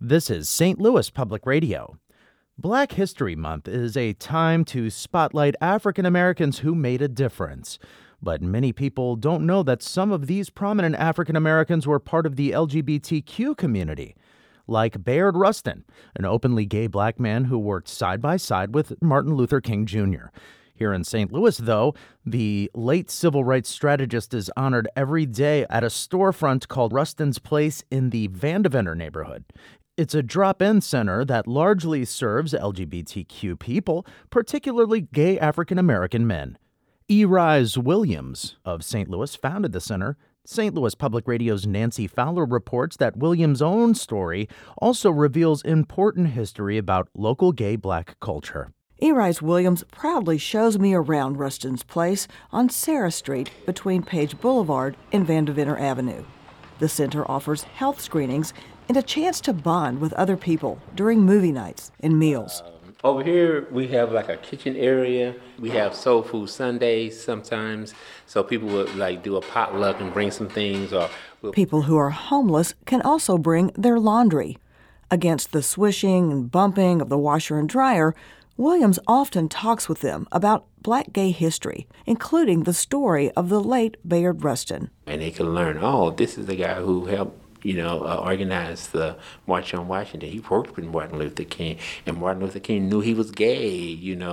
This is St. Louis Public Radio. Black History Month is a time to spotlight African Americans who made a difference. But many people don't know that some of these prominent African Americans were part of the LGBTQ community. Like Bayard Rustin, an openly gay black man who worked side by side with Martin Luther King Jr. Here in St. Louis, though, the late civil rights strategist is honored every day at a storefront called Rustin's Place in the Vandeventer neighborhood. It's a drop-in center that largely serves LGBTQ people, particularly gay African American men. E. Rise Williams of St. Louis founded the center. St. Louis Public Radio's Nancy Fowler reports that Williams' own story also reveals important history about local gay black culture. E. Rise Williams proudly shows me around Rustin's Place on Sarah Street between Page Boulevard and Vandeventer Avenue. The center offers health screenings and a chance to bond with other people during movie nights and meals. Over here, we have like a kitchen area. We have soul food Sundays sometimes, so people would like do a potluck and bring some things. People who are homeless can also bring their laundry. Against the swishing and bumping of the washer and dryer, Williams often talks with them about black gay history, including the story of the late Bayard Rustin. And they can learn, this is the guy who helped organize the March on Washington. He worked with Martin Luther King, and Martin Luther King knew he was gay,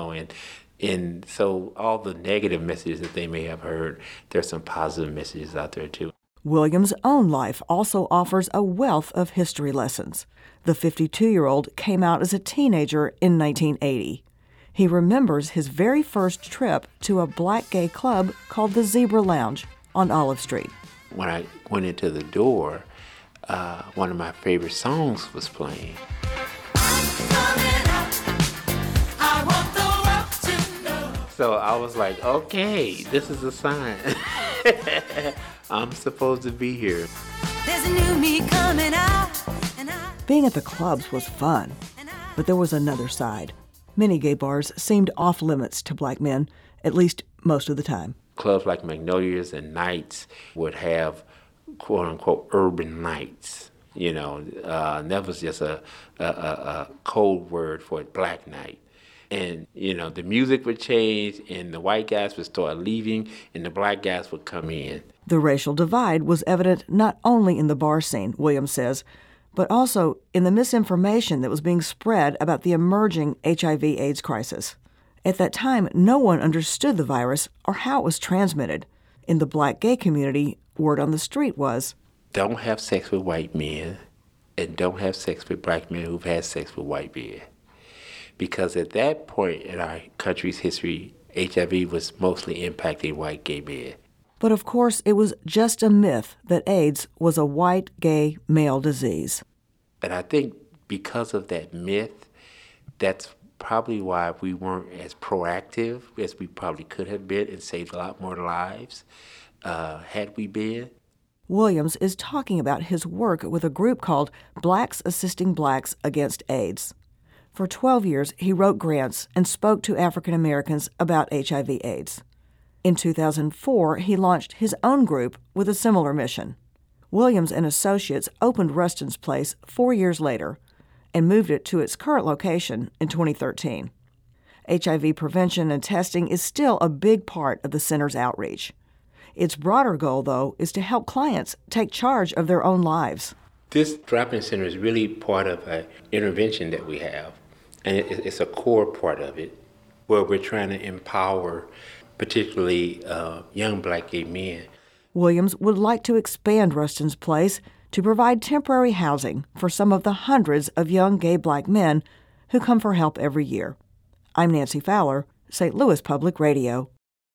and so all the negative messages that they may have heard, there's some positive messages out there too. Williams' own life also offers a wealth of history lessons. The 52-year-old came out as a teenager in 1980. He remembers his very first trip to a black gay club called the Zebra Lounge on Olive Street. When I went into the door, one of my favorite songs was playing. So I was like, okay, this is a sign. I'm supposed to be here. There's a new me coming out. Being at the clubs was fun, but there was another side. Many gay bars seemed off limits to black men, at least most of the time. Clubs like Magnolias and Nights would have quote-unquote urban nights. That was just a code word for a black night. And, the music would change and the white guys would start leaving and the black guys would come in. The racial divide was evident not only in the bar scene, Williams says, but also in the misinformation that was being spread about the emerging HIV/AIDS crisis. At that time, no one understood the virus or how it was transmitted. In the black gay community, word on the street was, don't have sex with white men and don't have sex with black men who've had sex with white men. Because at that point in our country's history, HIV was mostly impacting white gay men. But of course, it was just a myth that AIDS was a white gay male disease. And I think because of that myth, that's probably why we weren't as proactive as we probably could have been and saved a lot more lives had we been. Williams is talking about his work with a group called Blacks Assisting Blacks Against AIDS. For 12 years, he wrote grants and spoke to African Americans about HIV/AIDS. In 2004, he launched his own group with a similar mission. Williams and Associates opened Rustin's Place 4 years later and moved it to its current location in 2013. HIV prevention and testing is still a big part of the center's outreach. Its broader goal, though, is to help clients take charge of their own lives. This drop-in center is really part of an intervention that we have, and it's a core part of it, where we're trying to empower particularly young black gay men. Williams would like to expand Rustin's Place to provide temporary housing for some of the hundreds of young gay black men who come for help every year. I'm Nancy Fowler, St. Louis Public Radio.